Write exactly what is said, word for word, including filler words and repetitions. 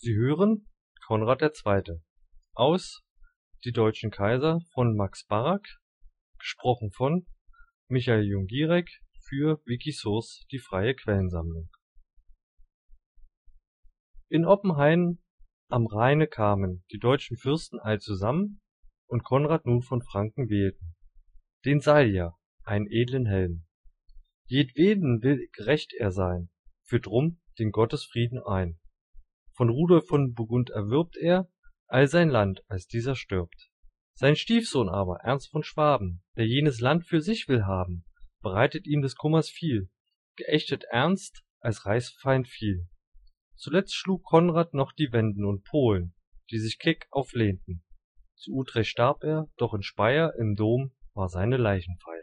Sie hören Konrad der Zweite. Aus Die deutschen Kaiser von Max Barak, gesprochen von Michael Jung-Gierek für Wikisource, die freie Quellensammlung. In Oppenheim am Rheine kamen die deutschen Fürsten all zusammen und Konrad nun von Franken wählten, den Salja, einen edlen Helden. Jedweden will gerecht er sein, führt drum den Gottesfrieden ein. Von Rudolf von Burgund erwirbt er all sein Land, als dieser stirbt. Sein Stiefsohn aber, Ernst von Schwaben, der jenes Land für sich will haben, bereitet ihm des Kummers viel, geächtet Ernst als Reichsfeind fiel. Zuletzt schlug Konrad noch die Wenden und Polen, die sich keck auflehnten. Zu Utrecht starb er, doch in Speyer im Dom war seine Leichenfeier